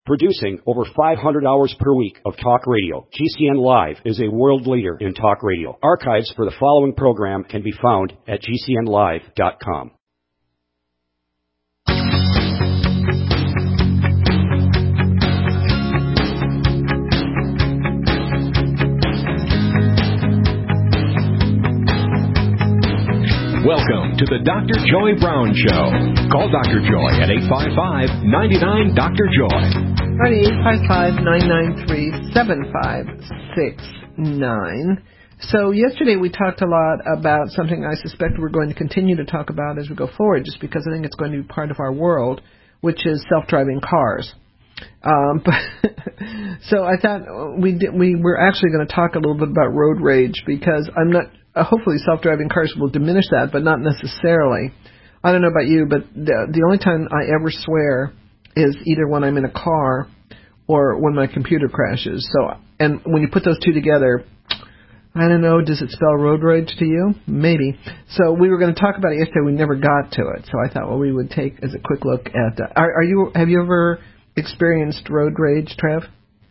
Producing over 500 hours per week of talk radio, GCN Live is a world leader in talk radio. Archives for the following program can be found at GCNlive.com. Welcome to the Dr. Joy Brown Show. Call Dr. Joy at 855-99-DR-JOY. 855-993-7569. So yesterday we talked a lot about something I suspect we're going to continue to talk about as we go forward, just because I think it's going to be part of our world, which is self-driving cars. So I thought we were actually going to talk a little bit about road rage, because I'm not... hopefully self-driving cars will diminish that, but not necessarily. I don't know about you, but the only time I ever swear is either when I'm in a car or when my computer crashes. So, and when you put those two together, I don't know, does it spell road rage to you? Maybe. So we were going to talk about it yesterday. We never got to it. So I thought, well, we would take as a quick look at... have you ever experienced road rage, Trev?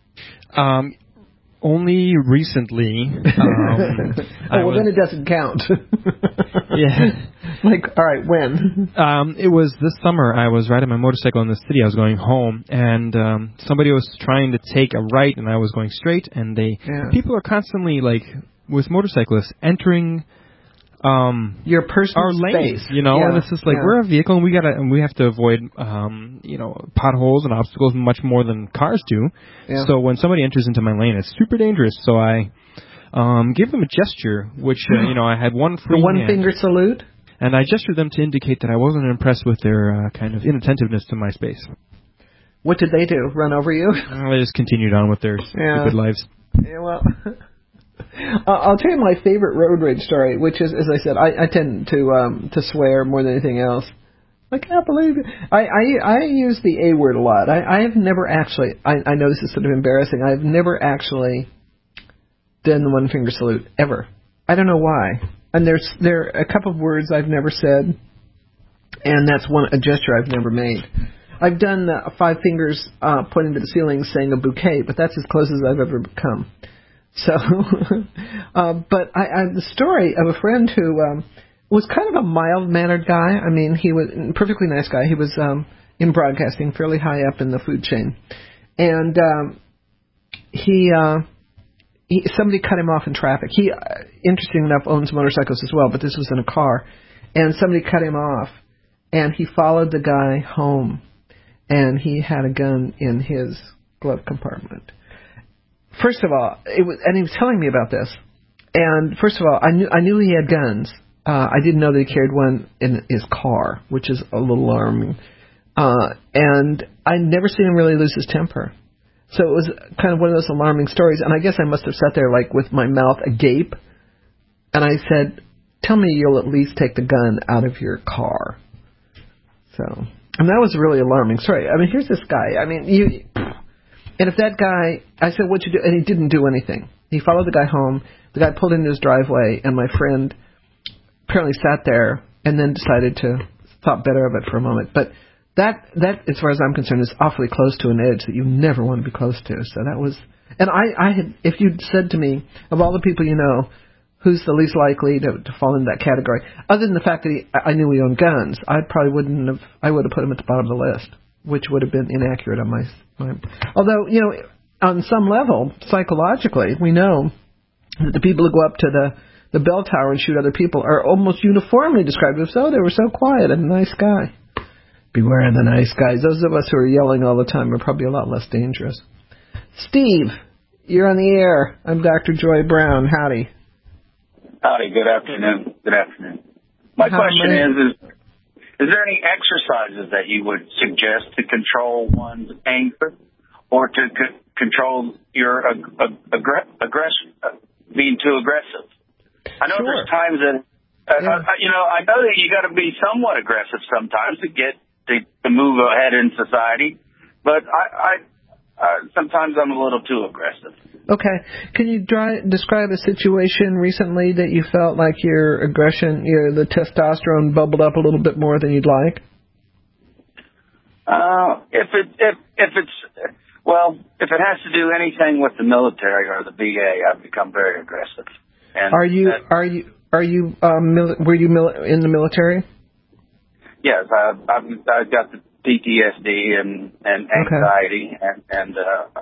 Only recently. Then it doesn't count. Yeah. Like, all right, when? It was this summer. I was riding my motorcycle in the city. I was going home, and somebody was trying to take a right, and I was going straight, and people are constantly, like, with motorcyclists, entering your personal our lane, space. and it's just like, we're a vehicle, and we have to avoid, potholes and obstacles much more than cars do. Yeah. So when somebody enters into my lane, it's super dangerous. So I gave them a gesture, which, I had one free The one-finger salute? And I gestured them to indicate that I wasn't impressed with their kind of inattentiveness to my space. What did they do? Run over you? They just continued on with their stupid lives. Yeah, well... I'll tell you my favorite road rage story, which is, as I said, I tend to swear more than anything else. I can't believe it. I use the A word a lot. I have never actually, I know this is sort of embarrassing, I've never actually done the one-finger salute, ever. I don't know why. And there are a couple of words I've never said, and that's a gesture I've never made. I've done 5 fingers pointing to the ceiling saying a bouquet, but that's as close as I've ever come. So, but the story of a friend who was kind of a mild-mannered guy. I mean, he was a perfectly nice guy. He was in broadcasting, fairly high up in the food chain. And somebody cut him off in traffic. He, interesting enough, owns motorcycles as well, but this was in a car. And somebody cut him off, and he followed the guy home, and he had a gun in his glove compartment. First of all, and he was telling me about this. And first of all, I knew he had guns. I didn't know that he carried one in his car, which is a little alarming. And I'd never seen him really lose his temper. So it was kind of one of those alarming stories. And I guess I must have sat there like with my mouth agape. And I said, "Tell me you'll at least take the gun out of your car." So, and that was a really alarming story. I mean, here's this guy. I mean, and if that guy, I said, "What'd you do?" And he didn't do anything. He followed the guy home. The guy pulled into his driveway, and my friend apparently sat there and then decided to thought better of it for a moment. But that, as far as I'm concerned, is awfully close to an edge that you never want to be close to. So that was, and I had, if you'd said to me, of all the people you know, who's the least likely to fall into that category, other than the fact that I knew he owned guns, I would have put him at the bottom of the list, which would have been inaccurate on my although, on some level, psychologically, we know that the people who go up to the bell tower and shoot other people are almost uniformly described as, oh, they were so quiet and a nice guy. Beware the nice guys. Those of us who are yelling all the time are probably a lot less dangerous. Steve, you're on the air. I'm Dr. Joy Brown. Howdy. Howdy. Good afternoon. My question is there any exercises that you would suggest to control one's anger or to control your aggression, being too aggressive? I know there's times that, I know that you got to be somewhat aggressive sometimes to get to move ahead in society, but I sometimes I'm a little too aggressive. Okay. Can you describe a situation recently that you felt like your aggression, the testosterone bubbled up a little bit more than you'd like? If it's if it has to do anything with the military or the VA, I've become very aggressive. And were you in the military? Yes, I've got the PTSD and anxiety, and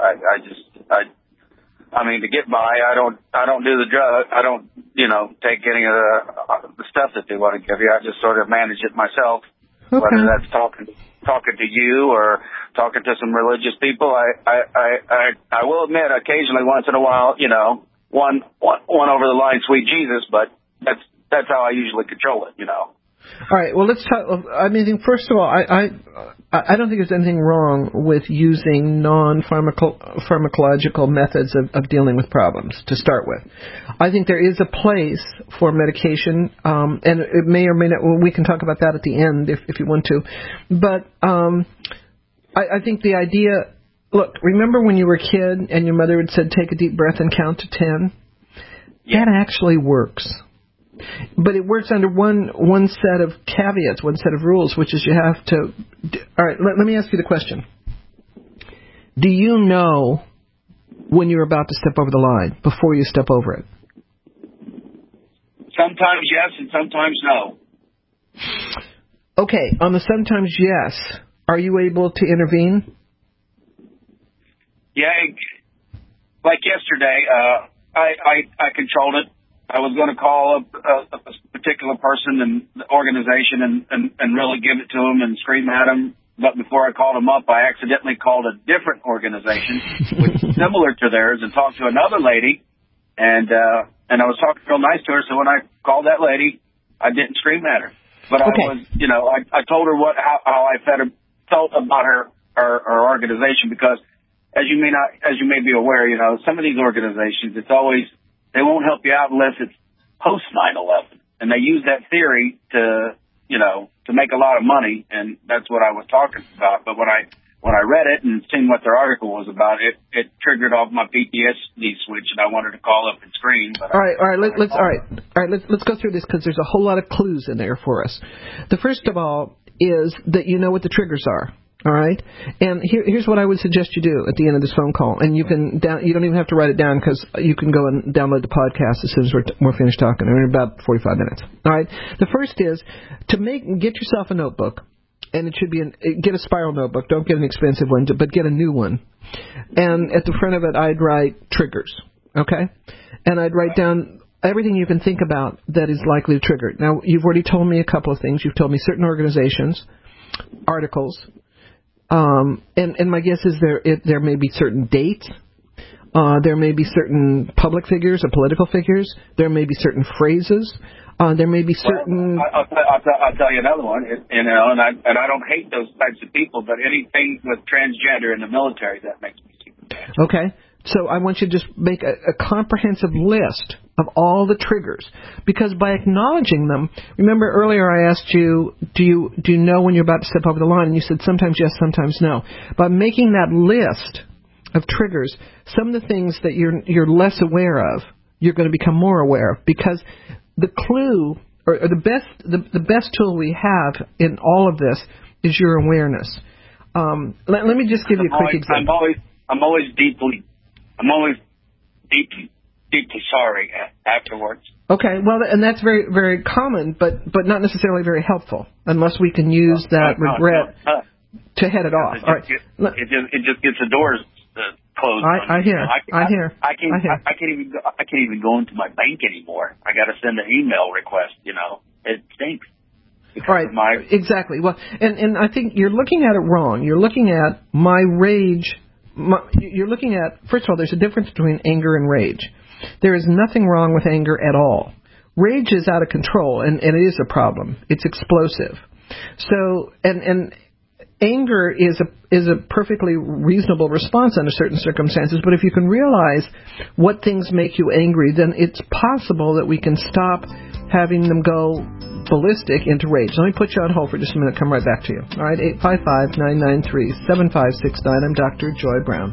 I mean, to get by, I don't do the drug. I don't, take any of the stuff that they want to give you. I just sort of manage it myself. Okay. Whether that's talking to you or talking to some religious people. I will admit, occasionally, once in a while, one over the line, sweet Jesus, but that's how I usually control it, All right. Well, let's talk. I mean, first of all, I don't think there's anything wrong with using non-pharmacological methods of dealing with problems to start with. I think there is a place for medication, and it may or may not. Well, we can talk about that at the end if you want to. But I think the idea. Look, remember when you were a kid and your mother had said, "Take a deep breath and count to 10"? Yeah. That actually works. But it works under one set of caveats, one set of rules, which is you have to... All right, let me ask you the question. Do you know when you're about to step over the line before you step over it? Sometimes yes and sometimes no. Okay, on the sometimes yes, are you able to intervene? Yeah, like yesterday, I controlled it. I was going to call a particular person and the organization and really give it to them and scream at them. But before I called them up, I accidentally called a different organization, which is similar to theirs, and talked to another lady. And I was talking real nice to her. So when I called that lady, I didn't scream at her. But okay. I told her how I felt about her organization, because as you may be aware, some of these organizations, it's always, they won't help you out unless it's post 9/11, and they use that theory to make a lot of money, and that's what I was talking about. But when I read it and seen what their article was about, it triggered off my PTSD switch, and I wanted to call up and scream. But all right, let's go through this, because there's a whole lot of clues in there for us. The first of all is that you know what the triggers are. All right, and here's what I would suggest you do at the end of this phone call, and you don't even have to write it down, because you can go and download the podcast as soon as we're finished talking. In about 45 minutes. All right, the first is to get yourself a notebook, and it should be get a spiral notebook. Don't get an expensive one, but get a new one. And at the front of it, I'd write triggers. Okay, and I'd write down everything you can think about that is likely to trigger it. Now, you've already told me a couple of things. You've told me certain organizations, articles. And my guess is there may be certain dates, there may be certain public figures or political figures, there may be certain phrases, there may be certain. Well, I'll tell you another one. And I don't hate those types of people, but anything with transgender in the military, that makes me super mad. Okay. So I want you to just make a comprehensive list of all the triggers, because by acknowledging them, remember earlier I asked you, do you know when you're about to step over the line? And you said sometimes yes, sometimes no. By making that list of triggers, some of the things that you're less aware of, you're going to become more aware of, because the clue or the best tool we have in all of this is your awareness. Let me just give you a quick example. I'm always deeply sorry afterwards. Okay, well, and that's very, very common, but not necessarily very helpful, unless we can use that regret to head it off. All right. It just gets the doors closed. I hear. I can't even go into my bank anymore. I got to send an email request. It stinks. All right. Exactly. Well, and I think you're looking at it wrong. You're looking at my rage. You're looking at, first of all, there's a difference between anger and rage. There is nothing wrong with anger at all. Rage is out of control, and it is a problem. It's explosive. So, and anger is a perfectly reasonable response under certain circumstances, but if you can realize what things make you angry, then it's possible that we can stop having them go ballistic into rage. Let me put you on hold for just a minute. Come right back to you. All right, 855-993-7569. I'm Dr. Joy Brown.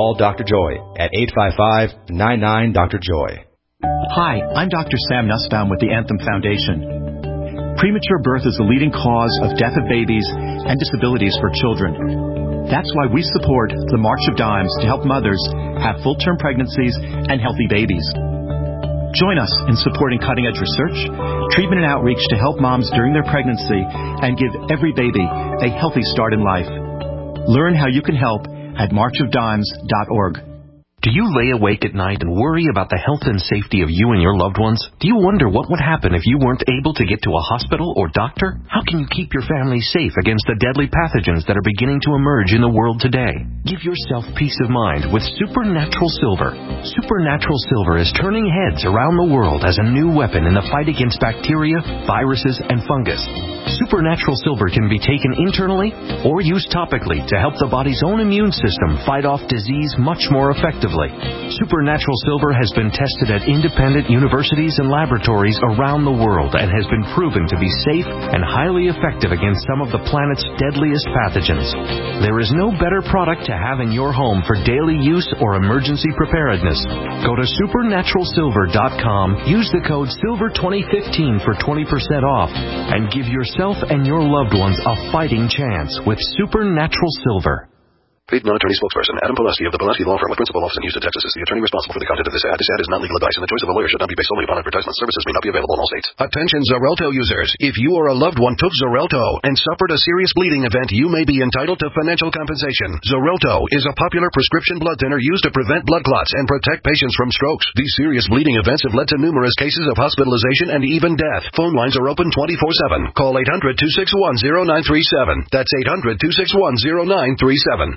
call Dr. Joy at 855-99-DR-JOY. Hi, I'm Dr. Sam Nussbaum with the Anthem Foundation. Premature birth is the leading cause of death of babies and disabilities for children. That's why we support the March of Dimes to help mothers have full-term pregnancies and healthy babies. Join us in supporting cutting-edge research, treatment and outreach to help moms during their pregnancy and give every baby a healthy start in life. Learn how you can help at marchofdimes.org. Do you lay awake at night and worry about the health and safety of you and your loved ones? Do you wonder what would happen if you weren't able to get to a hospital or doctor? How can you keep your family safe against the deadly pathogens that are beginning to emerge in the world today? Give yourself peace of mind with Supernatural Silver. Supernatural Silver is turning heads around the world as a new weapon in the fight against bacteria, viruses, and fungus. Supernatural Silver can be taken internally or used topically to help the body's own immune system fight off disease much more effectively. Supernatural Silver has been tested at independent universities and laboratories around the world and has been proven to be safe and highly effective against some of the planet's deadliest pathogens. There is no better product to have in your home for daily use or emergency preparedness. Go to supernaturalsilver.com, use the code SILVER2015 for 20% off, and give yourself and your loved ones a fighting chance with Supernatural Silver. Paid non-attorney spokesperson Adam Poleski of the Poleski Law Firm with principal office in Houston, Texas is the attorney responsible for the content of this ad. This ad is not legal advice, and the choice of a lawyer should not be based solely upon advertisement. Services may not be available in all states. Attention Xarelto users. If you or a loved one took Xarelto and suffered a serious bleeding event, you may be entitled to financial compensation. Xarelto is a popular prescription blood thinner used to prevent blood clots and protect patients from strokes. These serious bleeding events have led to numerous cases of hospitalization and even death. Phone lines are open 24/7. Call 800-261-0937. That's 800-261-0937.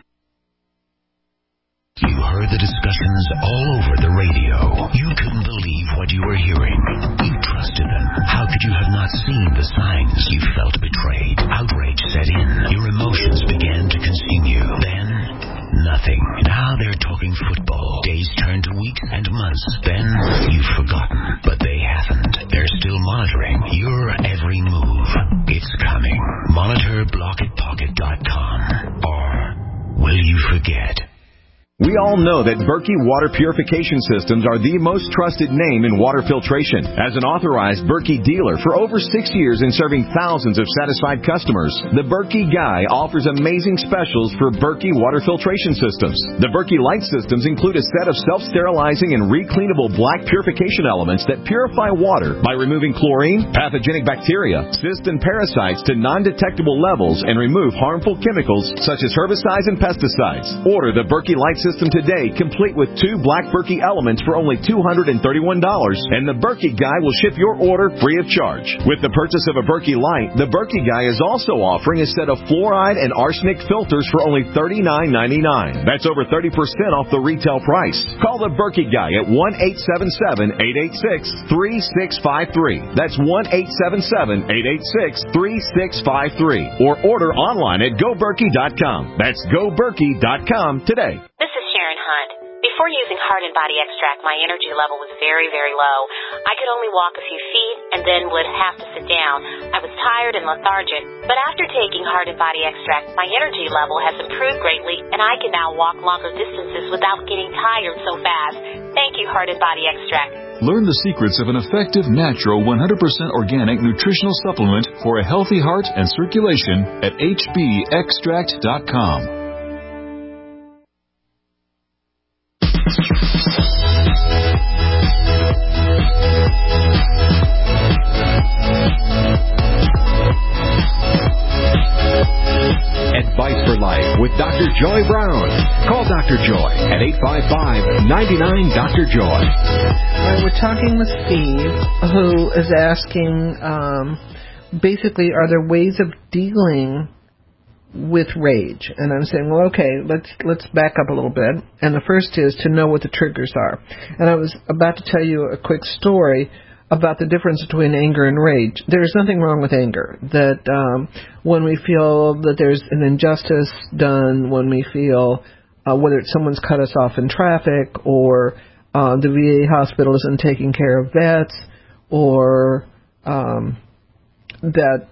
You heard the discussions all over the radio. You couldn't believe what you were hearing. You trusted them. How could you have not seen the signs? You felt betrayed. Outrage set in. Your emotions began to consume you. Then, nothing. Now they're talking football. Days turn to weeks and months. Then, you've forgotten. But they haven't. They're still monitoring your every move. It's coming. Monitor blockitpocket.com. Or will you forget? We all know that Berkey Water Purification Systems are the most trusted name in water filtration. As an authorized Berkey dealer for over 6 years and serving thousands of satisfied customers, the Berkey Guy offers amazing specials for Berkey Water Filtration Systems. The Berkey Light Systems include a set of self-sterilizing and recleanable black purification elements that purify water by removing chlorine, pathogenic bacteria, cysts, and parasites to non-detectable levels and remove harmful chemicals such as herbicides and pesticides. Order the Berkey Light System today, complete with 2 black Berkey elements for only $231, and the Berkey Guy will ship your order free of charge. With the purchase of a Berkey Light, the Berkey Guy is also offering a set of fluoride and arsenic filters for only $39.99. That's over 30% off the retail price. Call the Berkey Guy at 1-877-886-3653. That's 1-877-886-3653. Or order online at GoBerkey.com. That's GoBerkey.com today. This is Sharon Hunt. Before using Heart and Body Extract, my energy level was very, very low. I could only walk a few feet and then would have to sit down. I was tired and lethargic. But after taking Heart and Body Extract, my energy level has improved greatly, and I can now walk longer distances without getting tired so fast. Thank you, Heart and Body Extract. Learn the secrets of an effective, natural, 100% organic nutritional supplement for a healthy heart and circulation at hbextract.com. Advice for Life with Dr. Joy Brown. Call Dr. Joy at 855-99-DR-JOY. We're talking with Steve, who is asking, basically, are there ways of dealing with rage? And I'm saying, well, okay, let's back up a little bit. And the first is to know what the triggers are. And I was about to tell you a quick story about the difference between anger and rage. There's nothing wrong with anger. That when we feel that there's an injustice done, when we feel whether it's someone's cut us off in traffic, or the VA hospital isn't taking care of vets, or that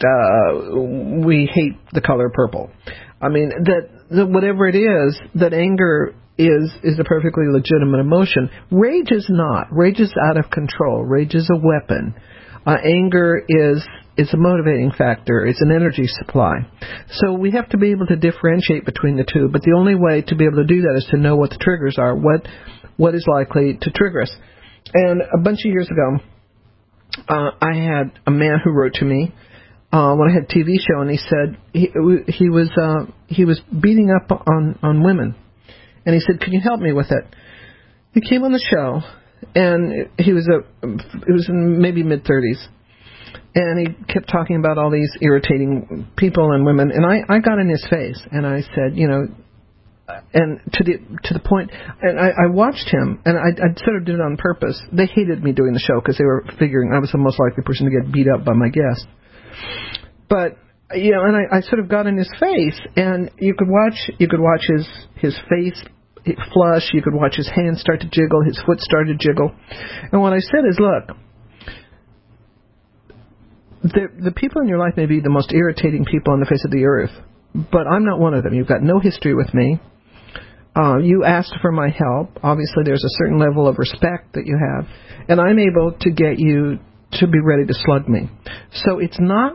we hate the color purple. I mean, that whatever it is, that anger is a perfectly legitimate emotion. Rage is not. Rage is out of control. Rage is a weapon. Anger is a motivating factor. It's an energy supply. So we have to be able to differentiate between the two. But the only way to be able to do that is to know what the triggers are, what is likely to trigger us. And a bunch of years ago, I had a man who wrote to me when I had a TV show, and he said he was beating up on women, and he said, "Can you help me with it?" He came on the show, and he was in maybe mid-30s, and he kept talking about all these irritating people and women, and I got in his face, and I said, and to the point, and I watched him, and I sort of did it on purpose. They hated me doing the show because they were figuring I was the most likely person to get beat up by my guest. But and I sort of got in his face, and you could watch his face flush. You could watch his hands start to jiggle, his foot started to jiggle. And what I said is, look, the people in your life may be the most irritating people on the face of the earth, but I'm not one of them. You've got no history with me. You asked for my help. Obviously, there's a certain level of respect that you have, and I'm able to get you to be ready to slug me. So it's not.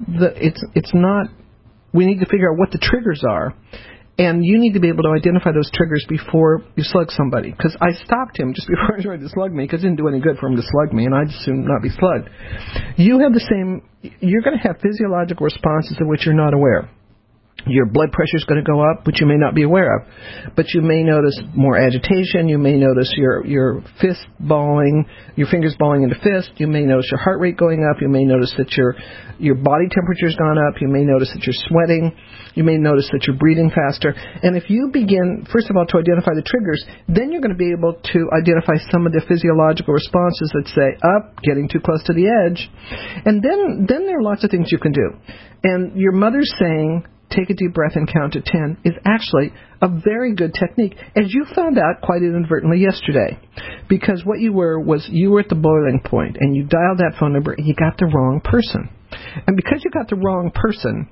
We need to figure out what the triggers are, and you need to be able to identify those triggers before you slug somebody. Because I stopped him just before he tried to slug me, because it didn't do any good for him to slug me, and I'd assume not be slugged. You have the same. You're going to have physiological responses of which you're not aware. Your blood pressure is going to go up, which you may not be aware of. But you may notice more agitation. You may notice your fist balling, your fingers balling into fist. You may notice your heart rate going up. You may notice that your body temperature's gone up. You may notice that you're sweating. You may notice that you're breathing faster. And if you begin, first of all, to identify the triggers, then you're going to be able to identify some of the physiological responses that say, getting too close to the edge. And then there are lots of things you can do. And your mother's saying, take a deep breath and count to 10 is actually a very good technique, as you found out quite inadvertently yesterday. Because what you were at the boiling point, and you dialed that phone number, and you got the wrong person. And because you got the wrong person,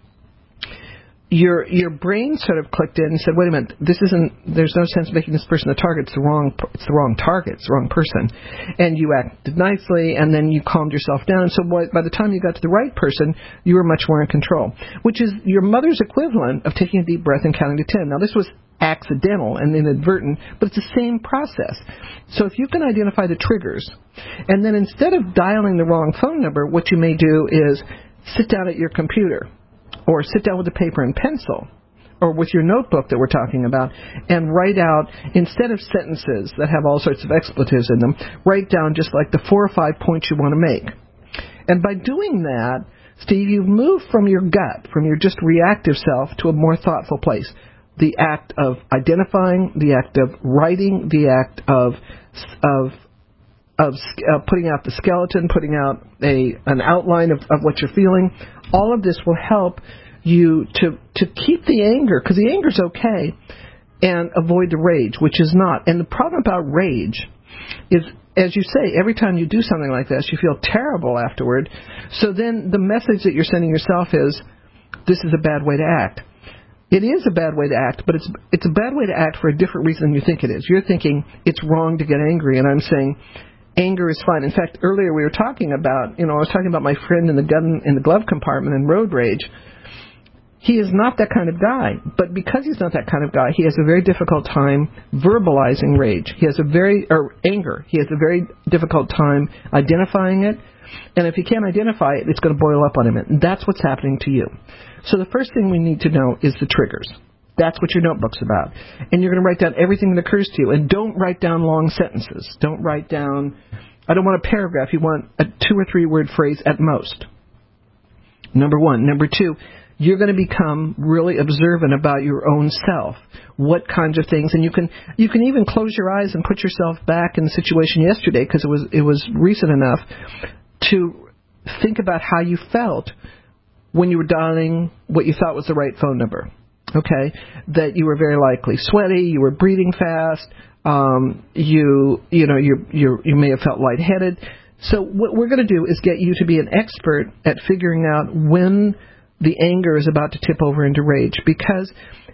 your brain sort of clicked in and said, wait a minute, there's no sense making this person a target. It's the wrong target. It's the wrong person. And you acted nicely, and then you calmed yourself down. So by the time you got to the right person, you were much more in control, which is your mother's equivalent of taking a deep breath and counting to 10. Now, this was accidental and inadvertent, but it's the same process. So if you can identify the triggers, and then instead of dialing the wrong phone number, what you may do is sit down at your computer, or sit down with a paper and pencil, or with your notebook that we're talking about, and write out, instead of sentences that have all sorts of expletives in them, write down just like the 4 or 5 points you want to make. And by doing that, Steve, you've moved from your gut, from your just reactive self, to a more thoughtful place. The act of identifying, the act of writing, the act of putting out the skeleton, putting out an outline of what you're feeling. All of this will help you to keep the anger, because the anger's okay, and avoid the rage, which is not. And the problem about rage is, as you say, every time you do something like this, you feel terrible afterward. So then the message that you're sending yourself is, this is a bad way to act. It is a bad way to act, but it's a bad way to act for a different reason than you think it is. You're thinking it's wrong to get angry, and I'm saying anger is fine. In fact, earlier we were talking about, I was talking about my friend in the glove compartment in road rage. He is not that kind of guy, but because he's not that kind of guy, he has a very difficult time verbalizing rage. Anger. He has a very difficult time identifying it, and if he can't identify it, it's going to boil up on him. And that's what's happening to you. So the first thing we need to know is the triggers. That's what your notebook's about. And you're going to write down everything that occurs to you. And don't write down long sentences. Don't write down, I don't want a paragraph. You want a 2 or 3 word phrase at most. Number one. Number two, you're going to become really observant about your own self. What kinds of things. And you can even close your eyes and put yourself back in the situation yesterday, because it was recent enough to think about how you felt when you were dialing what you thought was the right phone number. Okay, that you were very likely sweaty, you were breathing fast, you may have felt lightheaded. So what we're going to do is get you to be an expert at figuring out when the anger is about to tip over into rage, because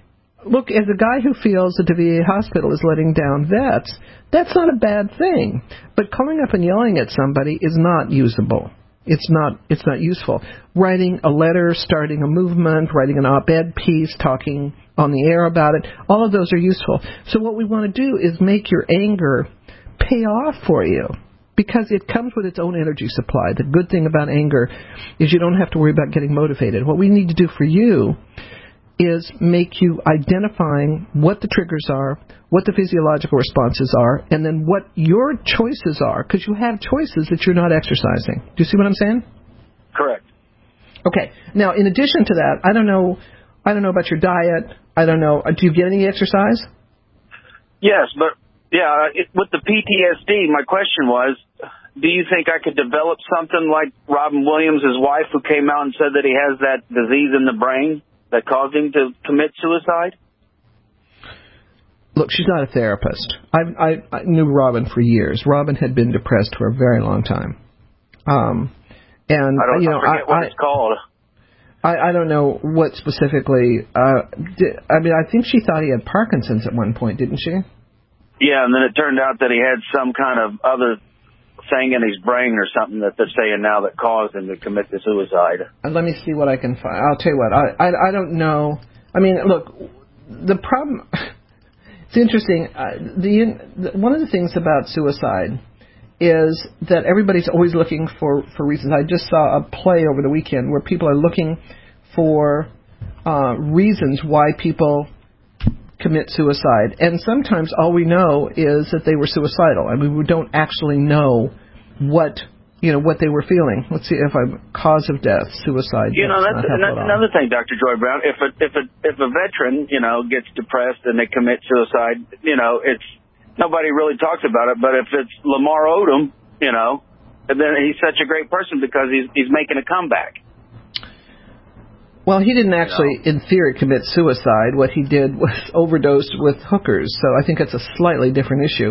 look, as a guy who feels that the VA hospital is letting down vets, that's not a bad thing. But calling up and yelling at somebody is not usable. It's not useful. Writing a letter, starting a movement, writing an op-ed piece, talking on the air about it, all of those are useful. So what we want to do is make your anger pay off for you, because it comes with its own energy supply. The good thing about anger is you don't have to worry about getting motivated. What we need to do for you is make you identifying what the triggers are, what the physiological responses are, and then what your choices are, because you have choices that you're not exercising. Do you see what I'm saying? Correct. Okay. Now, in addition to that, I don't know about your diet. I don't know. Do you get any exercise? Yes, but with the PTSD, my question was, do you think I could develop something like Robin Williams' wife, who came out and said that he has that disease in the brain that caused him to commit suicide? Look, she's not a therapist. I knew Robin for years. Robin had been depressed for a very long time. And I forget what it's called. I don't know what specifically. I think she thought he had Parkinson's at one point, didn't she? Yeah, and then it turned out that he had some kind of other thing in his brain or something that they're saying now that caused him to commit the suicide. Let me see what I can find. I'll tell you what. I don't know. I mean, look, the problem. It's interesting. One of the things about suicide is that everybody's always looking for reasons. I just saw a play over the weekend where people are looking for reasons why people commit suicide. And sometimes all we know is that they were suicidal. I mean, we don't actually know what they were feeling. Let's see if I'm cause of death, suicide. That's another thing, Dr. Joy Brown. If a veteran, gets depressed and they commit suicide, it's nobody really talks about it. But if it's Lamar Odom, and then he's such a great person because he's making a comeback. Well, he didn't actually, in theory, commit suicide. What he did was overdose with hookers. So I think it's a slightly different issue.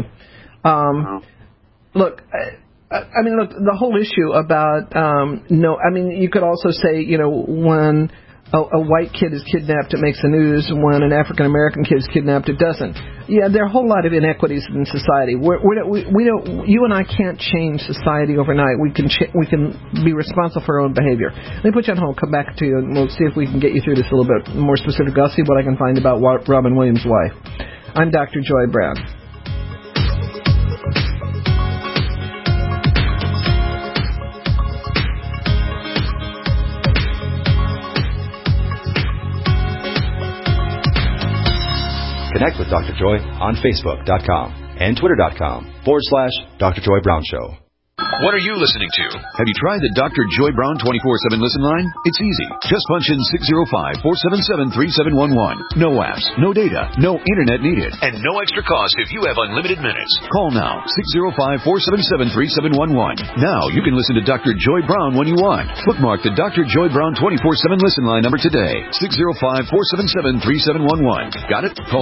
Look, the whole issue about you could also say, when a white kid is kidnapped, it makes the news. When an African American kid is kidnapped, it doesn't. Yeah, there are a whole lot of inequities in society. You and I can't change society overnight. We can be responsible for our own behavior. Let me put you on hold. Come back to you, and we'll see if we can get you through this a little bit more specific. I'll see what I can find about Robin Williams' wife. I'm Dr. Joy Brown. Connect with Dr. Joy on Facebook.com and Twitter.com/Dr. Joy Brown Show. What are you listening to? Have you tried the Dr. Joy Brown 24/7 listen line? It's easy. Just punch in 605-477-3711. No apps, no data, no internet needed, and no extra cost if you have unlimited minutes. Call now, 605-477-3711. Now you can listen to Dr. Joy Brown when you want. Bookmark the Dr. Joy Brown 24/7 listen line number today, 605-477-3711. Got it? Call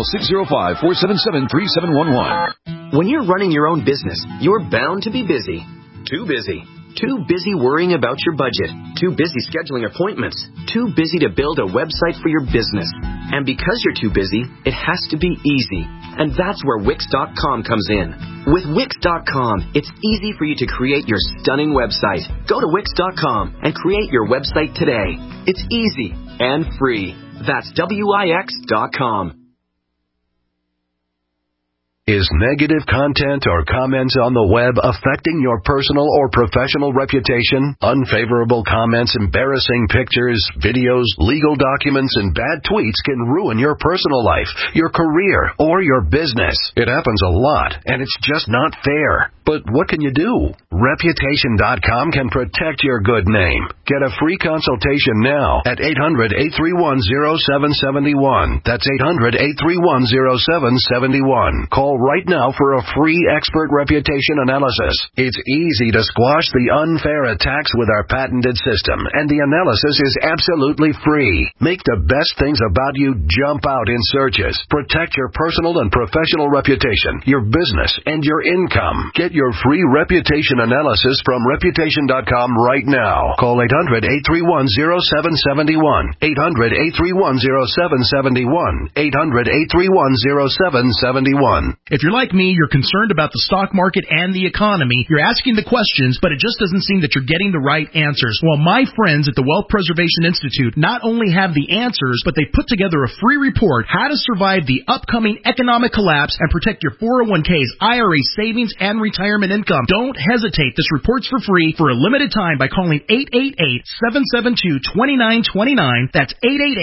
605-477-3711. When you're running your own business, you're bound to be busy. Too busy. Too busy worrying about your budget. Too busy scheduling appointments. Too busy to build a website for your business. And because you're too busy, it has to be easy. And that's where Wix.com comes in. With Wix.com, it's easy for you to create your stunning website. Go to Wix.com and create your website today. It's easy and free. That's Wix.com. Is negative content or comments on the web affecting your personal or professional reputation? Unfavorable comments, embarrassing pictures, videos, legal documents, and bad tweets can ruin your personal life, your career, or your business. It happens a lot, and it's just not fair. But what can you do? Reputation.com can protect your good name. Get a free consultation now at 800-831-0771. That's 800-831-0771. Call Call right now for a free expert reputation analysis. It's easy to squash the unfair attacks with our patented system, and the analysis is absolutely free. Make the best things about you jump out in searches. Protect your personal and professional reputation, your business, and your income. Get your free reputation analysis from Reputation.com right now. Call 800-831-0771. 800-831-0771. 800-831-0771. If you're like me, you're concerned about the stock market and the economy. You're asking the questions, but it just doesn't seem that you're getting the right answers. Well, my friends at the Wealth Preservation Institute not only have the answers, but they put together a free report, How to Survive the Upcoming Economic Collapse and Protect Your 401ks, IRA savings, and retirement income. Don't hesitate. This report's for free for a limited time by calling 888-772-2929. That's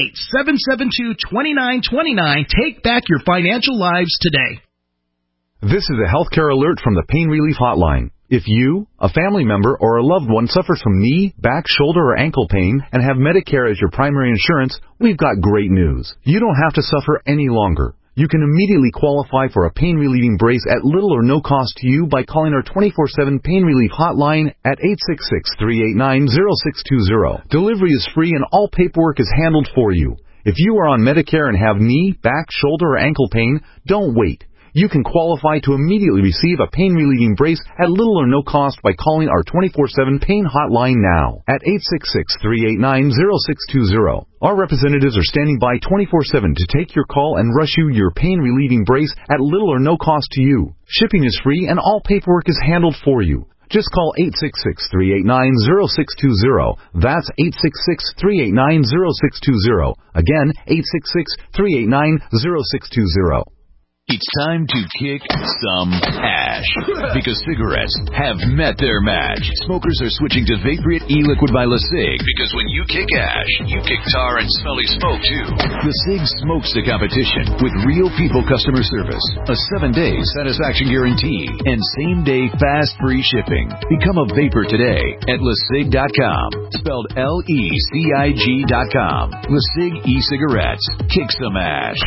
888-772-2929. Take back your financial lives today. This is a healthcare alert from the Pain Relief Hotline. If you, a family member, or a loved one suffers from knee, back, shoulder, or ankle pain and have Medicare as your primary insurance, we've got great news. You don't have to suffer any longer. You can immediately qualify for a pain-relieving brace at little or no cost to you by calling our 24/7 Pain Relief Hotline at 866-389-0620. Delivery is free and all paperwork is handled for you. If you are on Medicare and have knee, back, shoulder, or ankle pain, don't wait. You can qualify to immediately receive a pain-relieving brace at little or no cost by calling our 24/7 Pain Hotline now at 866-389-0620. Our representatives are standing by 24/7 to take your call and rush you your pain-relieving brace at little or no cost to you. Shipping is free and all paperwork is handled for you. Just call 866-389-0620. That's 866-389-0620. Again, 866-389-0620. It's time to kick some ash, because cigarettes have met their match. Smokers are switching to Vaporite e-liquid by LeSig, because when you kick ash, you kick tar and smelly smoke too. LeSig smokes the competition with real people customer service, a 7-day satisfaction guarantee, and same-day fast free shipping. Become a vapor today at LeSig.com, spelled LECIG.com. LeSig e-cigarettes. Kick some ash.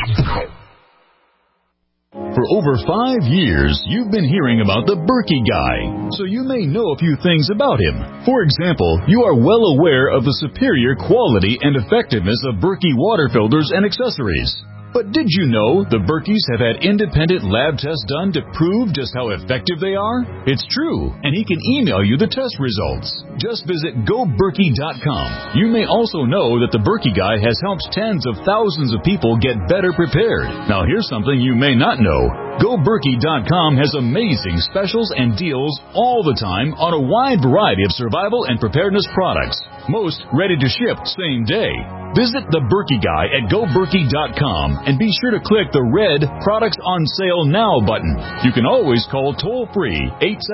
For over 5 years, you've been hearing about the Berkey Guy, so you may know a few things about him. For example, you are well aware of the superior quality and effectiveness of Berkey water filters and accessories. But did you know the Berkeys have had independent lab tests done to prove just how effective they are? It's true, and he can email you the test results. Just visit GoBerkey.com. You may also know that the Berkey Guy has helped tens of thousands of people get better prepared. Now here's something you may not know. GoBerkey.com has amazing specials and deals all the time on a wide variety of survival and preparedness products. Most ready to ship same day. Visit the Berkey Guy at GoBerkey.com and be sure to click the red Products on Sale Now button. You can always call toll-free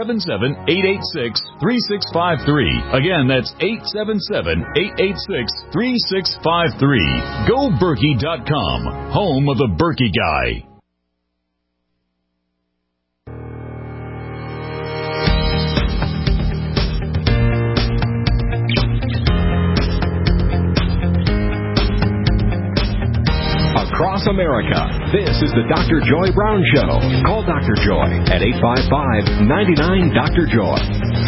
877-886-3653. Again, that's 877-886-3653. GoBerkey.com, home of the Berkey Guy. Across America, this is the Dr. Joy Brown Show. Call Dr. Joy at 855-99-DR-JOY.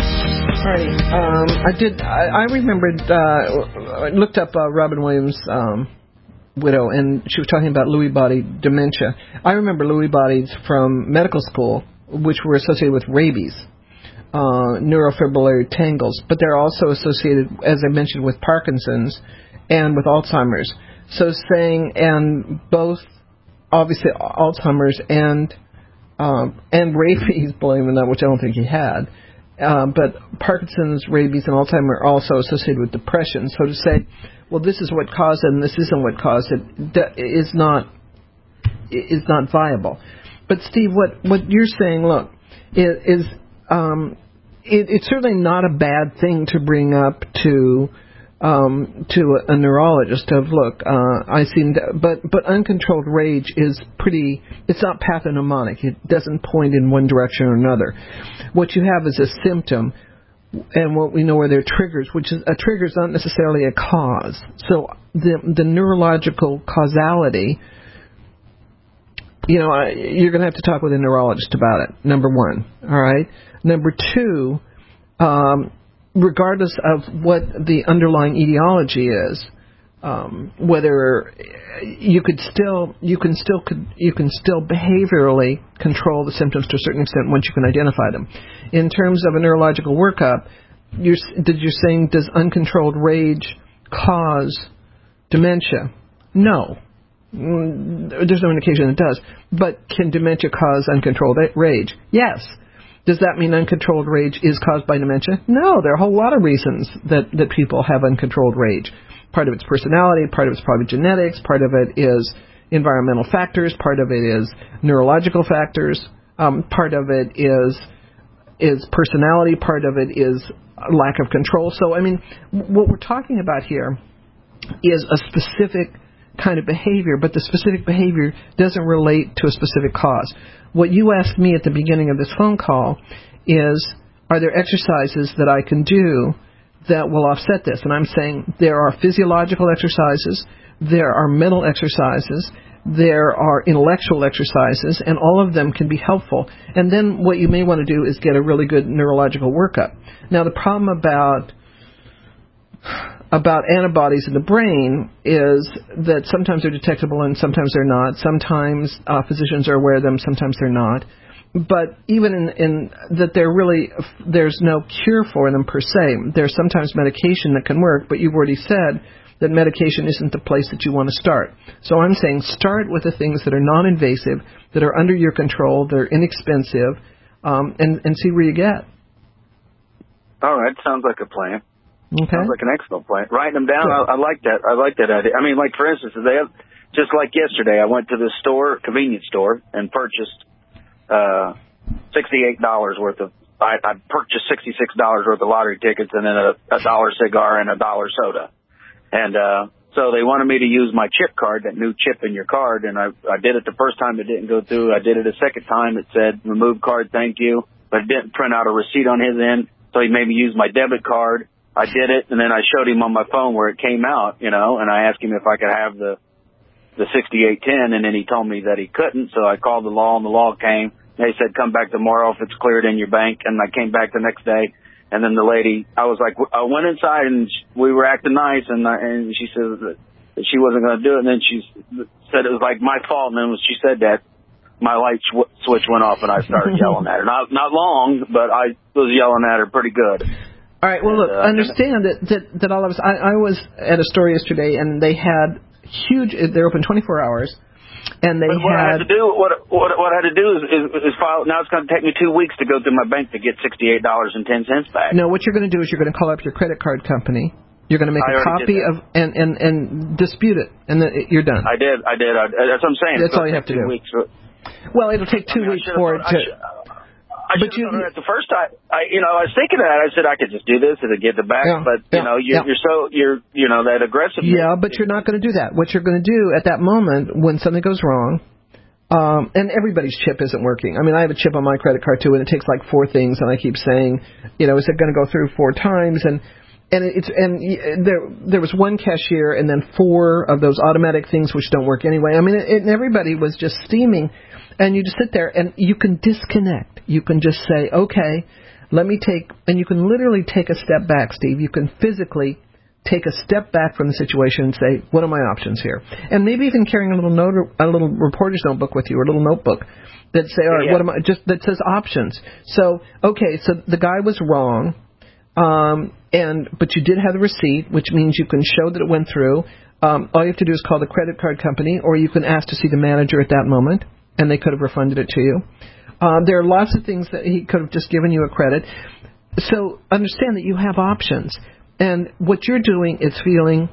I remembered, I looked up Robin Williams' widow, and she was talking about Lewy body dementia. I remember Lewy bodies from medical school, which were associated with rabies, neurofibrillary tangles, but they're also associated, as I mentioned, with Parkinson's and with Alzheimer's. So saying, and both, obviously, Alzheimer's and rabies, believe it or not, which I don't think he had, but Parkinson's, rabies, and Alzheimer's are also associated with depression. So to say, well, this is what caused it and this isn't what caused it, is not viable. But Steve, what you're saying, look, is it's certainly not a bad thing to bring up to a neurologist of, look, I seem to, but uncontrolled rage is it's not pathognomonic. It doesn't point in one direction or another. What you have is a symptom, and what we know are their triggers, which is, a trigger is not necessarily a cause. So the neurological causality you're going to have to talk with a neurologist about it, number one. All right? Number two, regardless of what the underlying etiology is, whether you can still behaviorally control the symptoms to a certain extent once you can identify them. In terms of a neurological workup, you're saying, does uncontrolled rage cause dementia? No. There's no indication it does. But can dementia cause uncontrolled rage? Yes. Does that mean uncontrolled rage is caused by dementia? No. There are a whole lot of reasons that people have uncontrolled rage. Part of it's personality, part of it's probably genetics, part of it is environmental factors, part of it is neurological factors, part of it is personality, part of it is lack of control. So, what we're talking about here is a specific kind of behavior, but the specific behavior doesn't relate to a specific cause. What you asked me at the beginning of this phone call is, are there exercises that I can do that will offset this? And I'm saying there are physiological exercises, there are mental exercises, there are intellectual exercises, and all of them can be helpful. And then what you may want to do is get a really good neurological workup. Now, the problem about antibodies in the brain is that sometimes they're detectable and sometimes they're not. Sometimes physicians are aware of them, sometimes they're not. But even in that there's no cure for them per se. There's sometimes medication that can work, but you've already said that medication isn't the place that you want to start. So I'm saying start with the things that are non-invasive, that are under your control, that are inexpensive, and see where you get. All right, sounds like a plan. Okay. Sounds like an excellent plan. Writing them down, I like that. I like that idea. Like for instance, just like yesterday, I went to this convenience store, and purchased $68 worth of. I purchased $66 worth of lottery tickets, and then a $1 cigar and a $1 soda. And so they wanted me to use my chip card, that new chip in your card, and I did it the first time. It didn't go through. I did it a second time. It said remove card, thank you, but it didn't print out a receipt on his end. So he made me use my debit card. I did it, and then I showed him on my phone where it came out, and I asked him if I could have the 6810, and then he told me that he couldn't. So I called the law, and the law came. They said, come back tomorrow if it's cleared in your bank. And I came back the next day. And then the lady, I went inside, and we were acting nice. And she said that she wasn't going to do it. And then she said it was like my fault. And then when she said that, my light switch went off, and I started yelling at her. Not long, but I was yelling at her pretty good. All right. Well, look, understand that all of us, I was at a store yesterday, and they had they're open 24 hours. And what I had to do is file. Now it's going to take me 2 weeks to go through my bank to get $68.10 back. No, what you're going to do is you're going to call up your credit card company. You're going to make a copy of and dispute it, and then you're done. I did. That's what I'm saying. That's all you have to do. Weeks. Well, it'll take 2 weeks for it to. But the first time, I was thinking that I said I could just do this and get it back. Yeah, but you're that aggressive. Yeah, but you're not going to do that. What you're going to do at that moment when something goes wrong, and everybody's chip isn't working. I have a chip on my credit card too, and it takes like 4 things, and I keep saying, is it going to go through 4 times? And there was one cashier, and then 4 of those automatic things which don't work anyway. And everybody was just steaming. And you just sit there, and you can disconnect. You can just say, okay, let me and you can literally take a step back, Steve. You can physically take a step back from the situation and say, what are my options here? And maybe even carrying a little reporter's notebook with you, or a little notebook that say, all right, that says options. So, okay, so the guy was wrong, but you did have the receipt, which means you can show that it went through. All you have to do is call the credit card company, or you can ask to see the manager at that moment, and they could have refunded it to you. There are lots of things that he could have just given you a credit. So understand that you have options. And what you're doing is feeling,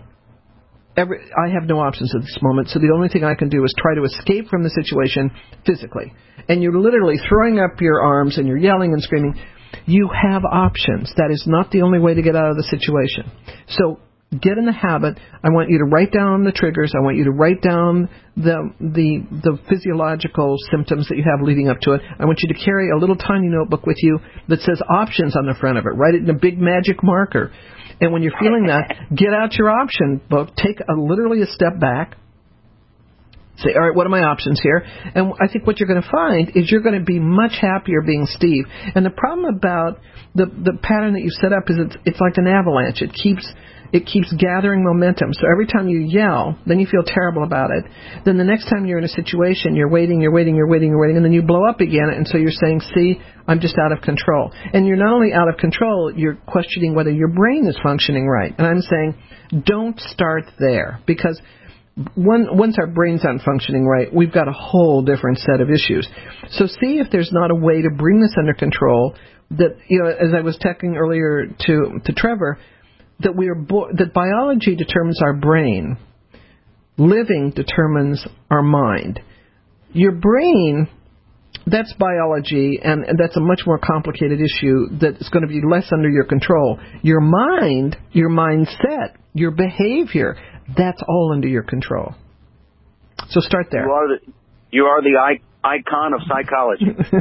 I have no options at this moment, so the only thing I can do is try to escape from the situation physically. And you're literally throwing up your arms, and you're yelling and screaming. You have options. That is not the only way to get out of the situation. So get in the habit. I want you to write down the triggers. I want you to write down the physiological symptoms that you have leading up to it. I want you to carry a little tiny notebook with you that says options on the front of it. Write it in a big magic marker. And when you're feeling that, get out your option book, take literally a step back, Say, all right, what are my options here? And I think what you're going to find is you're going to be much happier being Steve. And the problem about the pattern that you set up is it's like an avalanche. It keeps gathering momentum. So every time you yell, then you feel terrible about it. Then the next time you're in a situation, you're waiting, and then you blow up again. And so you're saying, see, I'm just out of control. And you're not only out of control, you're questioning whether your brain is functioning right. And I'm saying, don't start there, because once our brains aren't functioning right, we've got a whole different set of issues. So see if there's not a way to bring this under control. That, as I was talking earlier to Trevor, that that biology determines our brain, living determines our mind. Your brain, that's biology, and that's a much more complicated issue that's going to be less under your control. Your mind, your mindset, your behavior, that's all under your control. So start there. You are the icon of psychology. And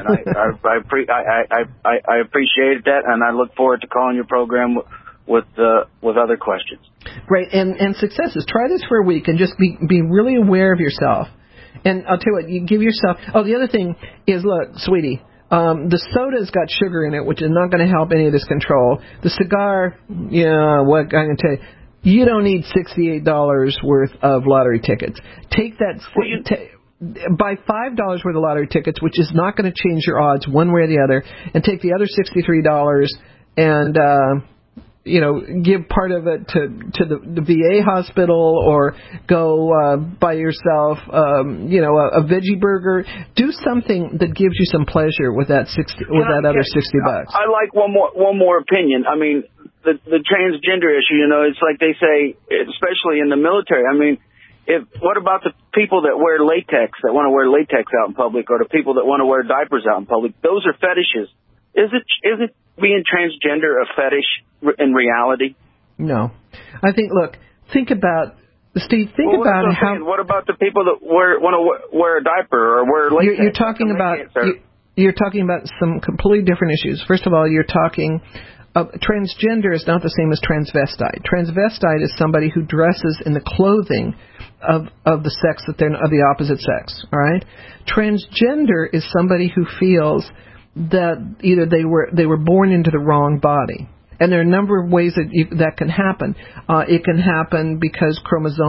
I appreciate that, and I look forward to calling your program with other questions. Great, and successes. Try this for a week and just be really aware of yourself. And I'll tell you what, you give yourself. Oh, the other thing is, look, sweetie, the soda's got sugar in it, which is not going to help any of this control. The cigar, what I'm going to tell you. You don't need $68 worth of lottery tickets. Take that. Buy $5 worth of lottery tickets, which is not going to change your odds one way or the other, and take the other $63 and give part of it to the VA hospital, or go buy yourself a veggie burger. Do something that gives you some pleasure with that other $60. I like one more opinion. I mean, the transgender issue, it's like they say, especially in the military. I mean, what about the people that wear latex, that want to wear latex out in public, or the people that want to wear diapers out in public? Those are fetishes. Is it being transgender a fetish in reality? No. I think, think about, Steve, about how... What about the people that want to wear a diaper or wear latex? You're talking about some completely different issues. First of all, you're talking... transgender is not the same as transvestite. Transvestite is somebody who dresses in the clothing of the sex of the opposite sex. All right. Transgender is somebody who feels that either they were born into the wrong body, and there are a number of ways that can happen. It can happen because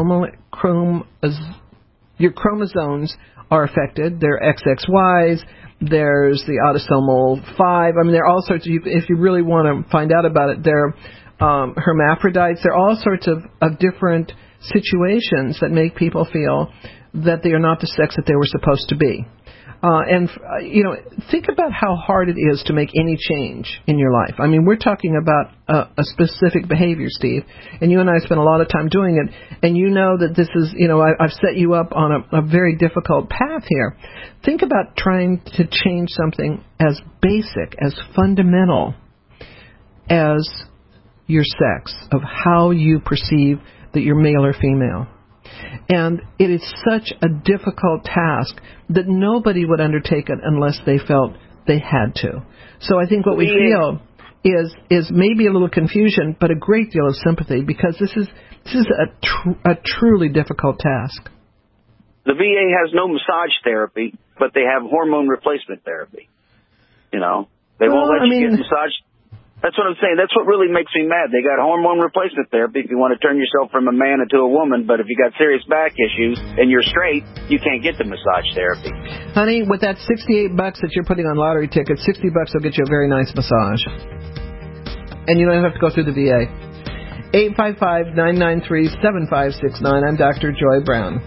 your chromosomes are affected. They're XXYs. There's the autosomal 5. I mean, there are all sorts of, if you really want to find out about it, there are hermaphrodites. There are all sorts of different situations that make people feel that they are not the sex that they were supposed to be. Think about how hard it is to make any change in your life. I mean, we're talking about a specific behavior, Steve, and you and I spent a lot of time doing it, and you know that this is, I've set you up on a very difficult path here. Think about trying to change something as basic, as fundamental as your sex, of how you perceive that you're male or female. And it is such a difficult task that nobody would undertake it unless they felt they had to. So I think what we feel is maybe a little confusion, but a great deal of sympathy, because this is a truly difficult task. The VA has no massage therapy, but they have hormone replacement therapy. They won't let you get massaged. That's what I'm saying. That's what really makes me mad. They got hormone replacement therapy if you want to turn yourself from a man into a woman, but if you got serious back issues and you're straight, you can't get the massage therapy. Honey, with that $68 that you're putting on lottery tickets, $60 will get you a very nice massage. And you don't have to go through the VA. 855-993-7569. I'm Dr. Joy Brown.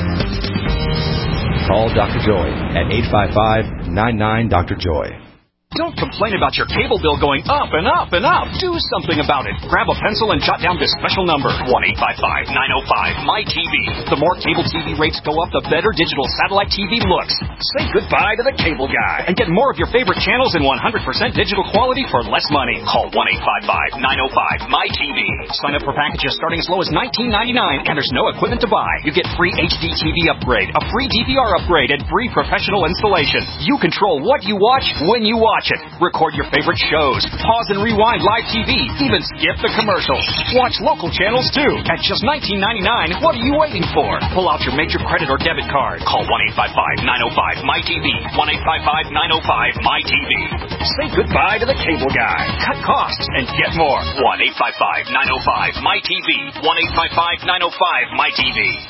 Call Dr. Joy at 855-99-Dr. Joy. Don't complain about your cable bill going up and up and up. Do something about it. Grab a pencil and jot down this special number, 1-855-905-MY-TV. The more cable TV rates go up, the better digital satellite TV looks. Say goodbye to the cable guy and get more of your favorite channels in 100% digital quality for less money. Call 1-855-905-MY-TV. Sign up for packages starting as low as $19.99, and there's no equipment to buy. You get free HD TV upgrade, a free DVR upgrade, and free professional installation. You control what you watch when you watch it. Record your favorite shows, pause and rewind live TV, even skip the commercials. Watch local channels too at just $19.99. What are you waiting for? Pull out your major credit or debit card. Call 1-855-905-MY-TV. 1-855-905-MY-TV. Say goodbye to the cable guy. Cut costs and get more. 1-855-905-MY-TV. 1-855-905-MY-TV.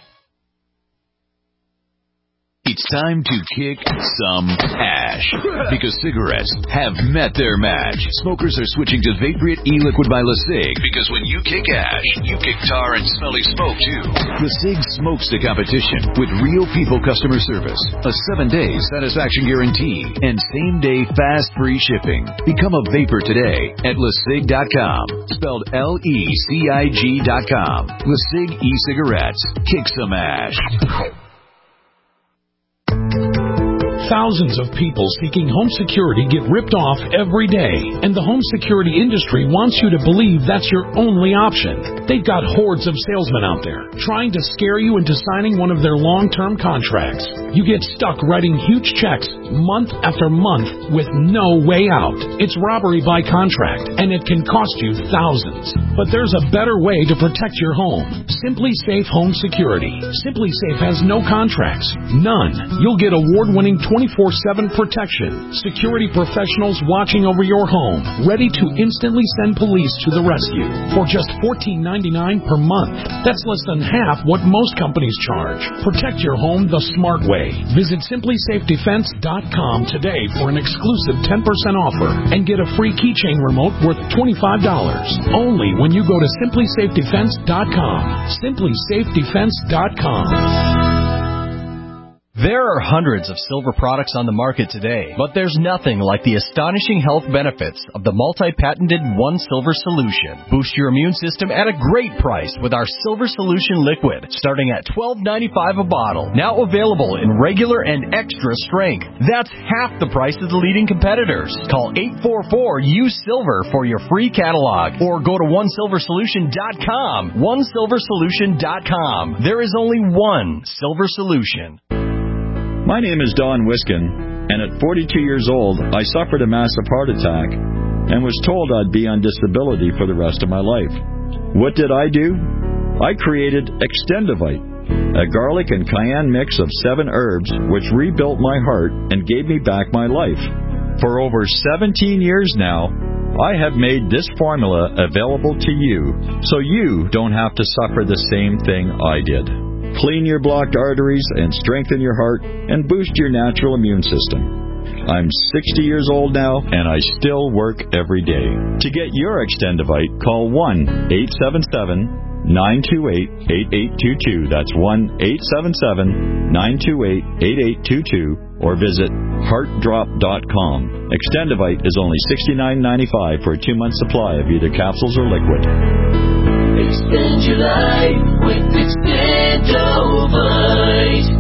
It's time to kick some ash because cigarettes have met their match. Smokers are switching to Vaporite e-liquid by LeSig because when you kick ash, you kick tar and smelly smoke too. LeSig smokes the competition with real people customer service, a 7-day satisfaction guarantee, and same-day fast free shipping. Become a vapor today at LeSig.com, spelled LECIG.com. LeSig e-cigarettes. Kick some ash. Thousands of people seeking home security get ripped off every day, and the home security industry wants you to believe that's your only option. They've got hordes of salesmen out there trying to scare you into signing one of their long-term contracts. You get stuck writing huge checks month after month with no way out. It's robbery by contract, and it can cost you thousands. But there's a better way to protect your home. Simply Safe Home Security. Simply Safe has no contracts. None. You'll get award-winning 24/7 protection. Security professionals watching over your home, ready to instantly send police to the rescue for just $14.99 per month. That's less than half what most companies charge. Protect your home the smart way. Visit SimplySafeDefense.com today for an exclusive 10% offer and get a free keychain remote worth $25. Only when you go to SimplySafeDefense.com. SimplySafeDefense.com. There are hundreds of silver products on the market today, but there's nothing like the astonishing health benefits of the multi-patented One Silver Solution. Boost your immune system at a great price with our Silver Solution Liquid, starting at $12.95 a bottle. Now available in regular and extra strength. That's half the price of the leading competitors. Call 844-USILVER for your free catalog, or go to OneSilverSolution.com. OneSilverSolution.com. There is only one Silver Solution. My name is Don Wiskin, and at 42 years old, I suffered a massive heart attack and was told I'd be on disability for the rest of my life. What did I do? I created Extendivite, a garlic and cayenne mix of 7 herbs which rebuilt my heart and gave me back my life. For over 17 years now, I have made this formula available to you so you don't have to suffer the same thing I did. Clean your blocked arteries and strengthen your heart and boost your natural immune system. I'm 60 years old now, and I still work every day. To get your Extendivite, call 1-877-928-8822. That's 1-877-928-8822. Or visit heartdrop.com. Extendivite is only $69.95 for a 2-month supply of either capsules or liquid. Extend your life with Extendivite.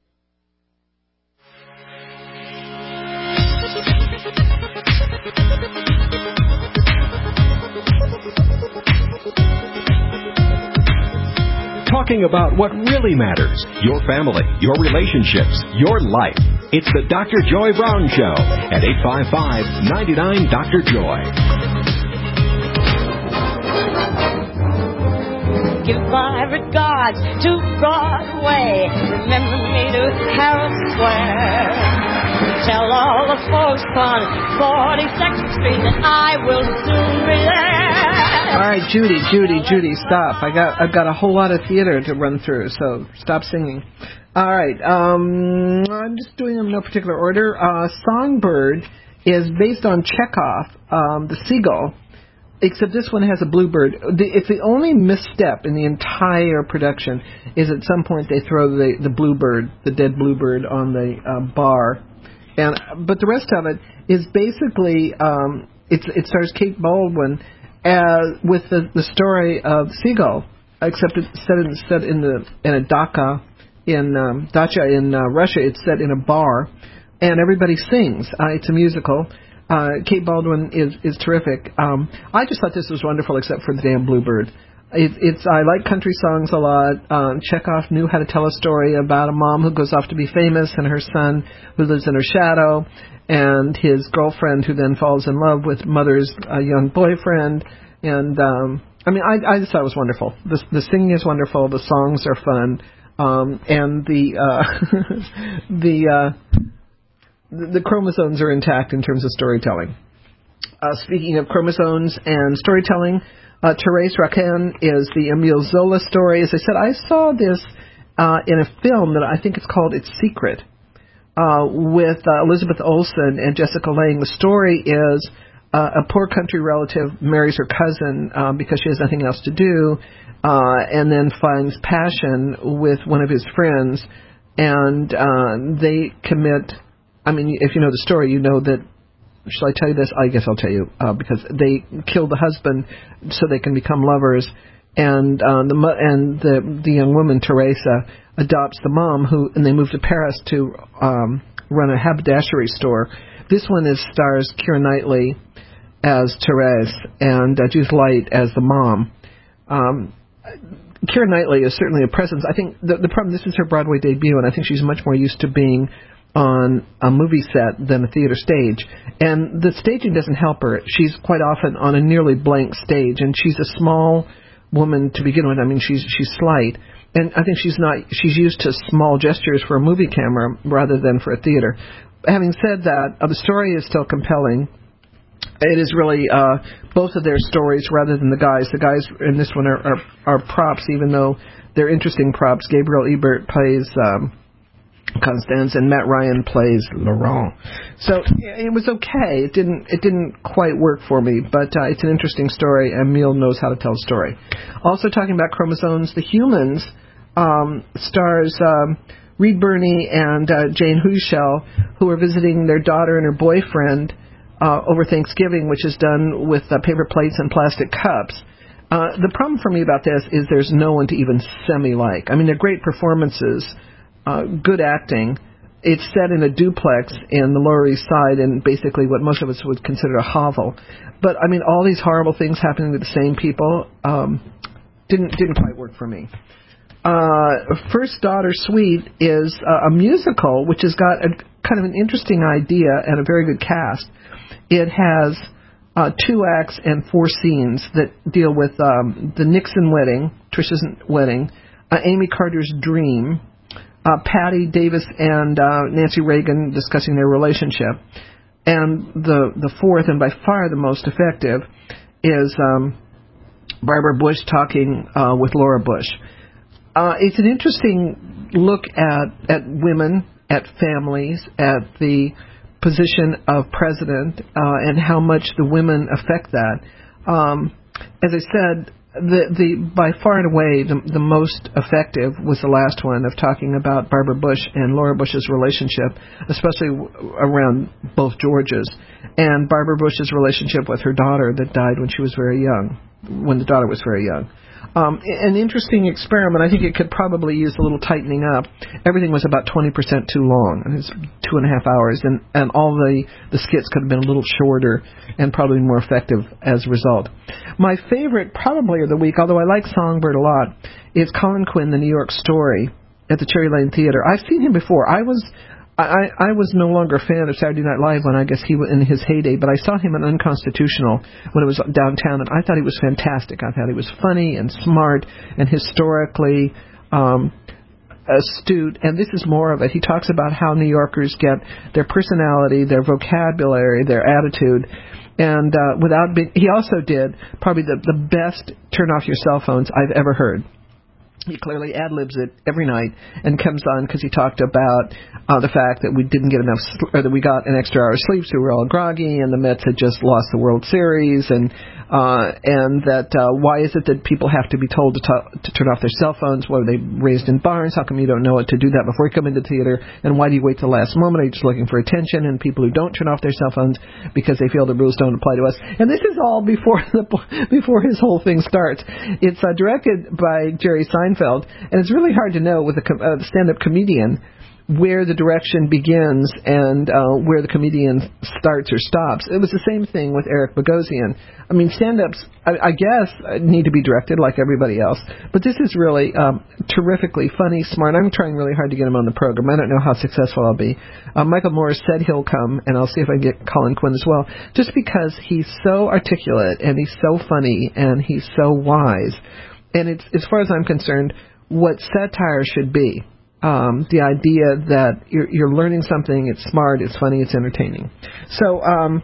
Talking about what really matters, your family, your relationships, your life. It's the Dr. Joy Brown Show at 855-99-DR-JOY. Give my regards to Broadway. Remember me to Herald Square. Tell all the folks on 42nd Street that I will soon be there. All right, Judy, stop. I've got a whole lot of theater to run through, so stop singing. All right, I'm just doing them in no particular order. Songbird is based on Chekhov, the seagull. Except this one has a bluebird. It's the only misstep in the entire production is at some point they throw the bluebird, the dead bluebird, on the bar, But the rest of it is basically it stars Kate Baldwin with the story of Seagull, except it's set in a dacha in Russia. It's set in a bar, and everybody sings. It's a musical. Kate Baldwin is terrific. I just thought this was wonderful, except for the damn Bluebird. I like country songs a lot. Chekhov knew how to tell a story about a mom who goes off to be famous and her son who lives in her shadow, and his girlfriend who then falls in love with mother's young boyfriend. And I just thought it was wonderful. The singing is wonderful. The songs are fun, and the chromosomes are intact in terms of storytelling. Speaking of chromosomes and storytelling, Thérèse Raquin is the Emile Zola story. As I said, I saw this in a film that I think it's called It's Secret, with Elizabeth Olsen and Jessica Lange. The story is a poor country relative marries her cousin because she has nothing else to do, and then finds passion with one of his friends, and they commit. I mean, if you know the story, you know that. Shall I tell you this? I guess I'll tell you, because they kill the husband so they can become lovers, and the young woman Teresa adopts the mom, and they move to Paris to run a haberdashery store. This one stars Keira Knightley as Therese and Judith Light as the mom. Keira Knightley is certainly a presence. I think the problem, this is her Broadway debut, and I think she's much more used to being on a movie set than a theater stage. And the staging doesn't help her. She's quite often on a nearly blank stage, and she's a small woman to begin with. I mean, she's slight. And I think she's used to small gestures for a movie camera rather than for a theater. Having said that, the story is still compelling. It is really both of their stories rather than the guys. The guys in this one are props, even though they're interesting props. Gabriel Ebert plays Constance, and Matt Ryan plays Laurent. So it was okay. It didn't quite work for me, but it's an interesting story, and Emile knows how to tell a story. Also talking about chromosomes, The Humans stars Reed Birney and Jane Hushel, who are visiting their daughter and her boyfriend over Thanksgiving, which is done with paper plates and plastic cups. The problem for me about this is there's no one to even semi-like. I mean, they're great performances. Good acting. It's set in a duplex in the Lower East Side, and basically what most of us would consider a hovel. But I mean, all these horrible things happening to the same people didn't quite work for me. First Daughter Suite is a musical which has got a kind of an interesting idea and a very good cast. It has 2 acts and 4 scenes that deal with the Nixon wedding, Trish's wedding, Amy Carter's dream, Patty Davis and Nancy Reagan discussing their relationship. And the fourth, and by far the most effective, is Barbara Bush talking with Laura Bush. It's an interesting look at women, at families, at the position of president, and how much the women affect that. As I said, the by far and away the most effective was the last one, of talking about Barbara Bush and Laura Bush's relationship, especially around both Georges, and Barbara Bush's relationship with her daughter that died when she was very young, when the daughter was very young. An interesting experiment. I think it could probably use a little tightening up. Everything was about 20% too long. It was 2.5 hours, and all the skits could have been a little shorter and probably more effective as a result. My favorite probably of the week, although I like Songbird a lot, is Colin Quinn, The New York Story, at the Cherry Lane Theater. I've seen him before. I was no longer a fan of Saturday Night Live when I guess he was in his heyday, but I saw him in Unconstitutional when it was downtown, and I thought he was fantastic. I thought he was funny and smart and historically astute, and this is more of it. He talks about how New Yorkers get their personality, their vocabulary, their attitude, and he also did probably the best turn off your cell phones I've ever heard. He clearly ad-libs it every night and comes on because he talked about the fact that we didn't get enough, or that we got an extra hour of sleep, so we were all groggy, and the Mets had just lost the World Series, and and that why is it that people have to be told to turn off their cell phones? Were they raised in barns? How come you don't know what to do that before you come into the theater? And why do you wait till the last moment? Are you just looking for attention? And people who don't turn off their cell phones because they feel the rules don't apply to us. And this is all before his whole thing starts. It's directed by Jerry Seinfeld, and it's really hard to know with a stand-up comedian where the direction begins and where the comedian starts or stops. It was the same thing with Eric Bogosian. I mean, stand-ups, I guess, need to be directed like everybody else, but this is really terrifically funny, smart. I'm trying really hard to get him on the program. I don't know how successful I'll be. Michael Morris said he'll come, and I'll see if I can get Colin Quinn as well, just because he's so articulate, and he's so funny, and he's so wise. And it's, as far as I'm concerned, what satire should be. The idea that you're learning something, it's smart, it's funny, it's entertaining. So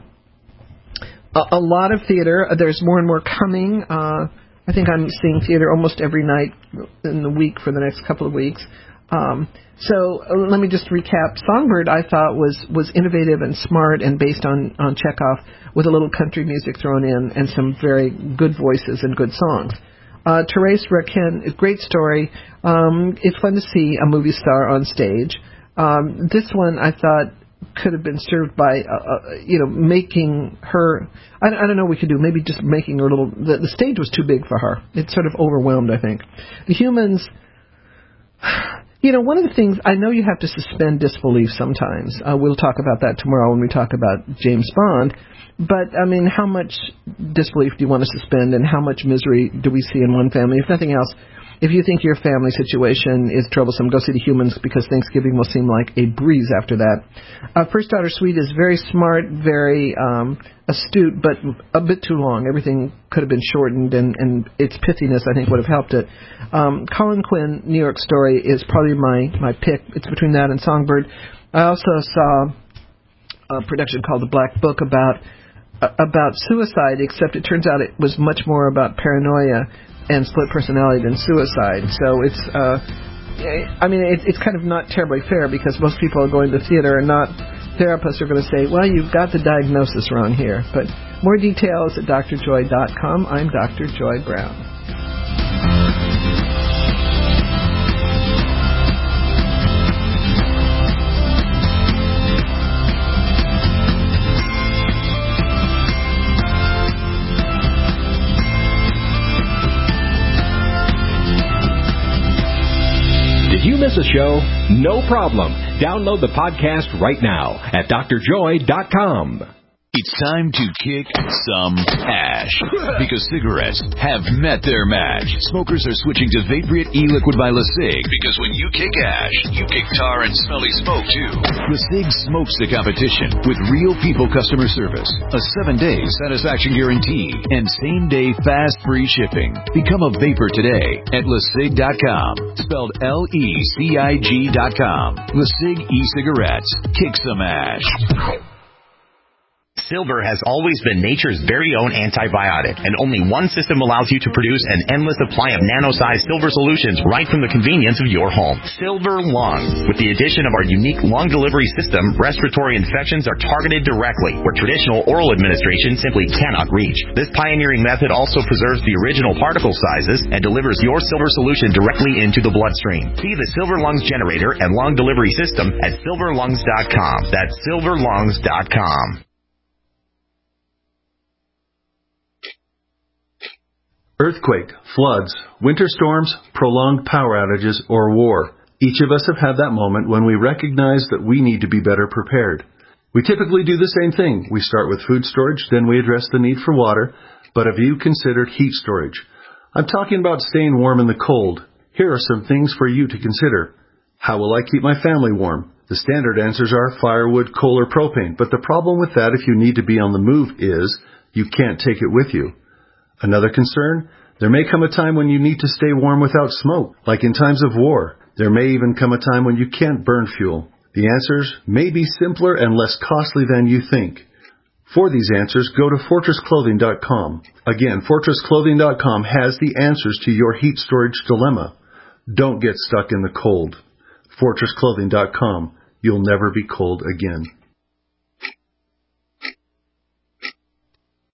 a lot of theater. There's more and more coming. I think I'm seeing theater almost every night in the week for the next couple of weeks. So let me just recap. Songbird, I thought, was innovative and smart and based on Chekhov with a little country music thrown in and some very good voices and good songs. Thérèse Raquin, great story. It's fun to see a movie star on stage. This one I thought could have been served by, making her. I don't know what we could do. Maybe just making her a little. The stage was too big for her. It sort of overwhelmed, I think. The Humans. One of the things, I know you have to suspend disbelief sometimes. We'll talk about that tomorrow when we talk about James Bond. But, I mean, how much disbelief do you want to suspend, and how much misery do we see in one family? If nothing else, if you think your family situation is troublesome, go see The Humans, because Thanksgiving will seem like a breeze after that. First Daughter Suite is very smart, very astute, but a bit too long. Everything could have been shortened, and its pithiness, I think, would have helped it. Colin Quinn, New York Story, is probably my pick. It's between that and Songbird. I also saw a production called The Black Book about suicide, except it turns out it was much more about paranoia and split personality than suicide. So it's, it's kind of not terribly fair, because most people are going to theater and not therapists are going to say, well, you've got the diagnosis wrong here. But more details at drjoy.com. I'm Dr. Joy Brown. Did you miss a show? No problem. Download the podcast right now at drjoy.com. It's time to kick some ash, because cigarettes have met their match. Smokers are switching to Vaporite e-liquid by LeSig, because when you kick ash, you kick tar and smelly smoke too. LeSig smokes the competition with real people customer service, a 7-day satisfaction guarantee, and same-day fast free shipping. Become a vapor today at LeSig.com, spelled LECIG.com. LeSig e-cigarettes. Kick some ash. Silver has always been nature's very own antibiotic, and only one system allows you to produce an endless supply of nano-sized silver solutions right from the convenience of your home. Silver Lungs. With the addition of our unique lung delivery system, respiratory infections are targeted directly, where traditional oral administration simply cannot reach. This pioneering method also preserves the original particle sizes and delivers your silver solution directly into the bloodstream. See the Silver Lungs generator and lung delivery system at silverlungs.com. That's silverlungs.com. Earthquake, floods, winter storms, prolonged power outages, or war. Each of us have had that moment when we recognize that we need to be better prepared. We typically do the same thing. We start with food storage, then we address the need for water. But have you considered heat storage? I'm talking about staying warm in the cold. Here are some things for you to consider. How will I keep my family warm? The standard answers are firewood, coal, or propane. But the problem with that, if you need to be on the move, is you can't take it with you. Another concern, there may come a time when you need to stay warm without smoke, like in times of war. There may even come a time when you can't burn fuel. The answers may be simpler and less costly than you think. For these answers, go to FortressClothing.com. Again, FortressClothing.com has the answers to your heat storage dilemma. Don't get stuck in the cold. FortressClothing.com. You'll never be cold again.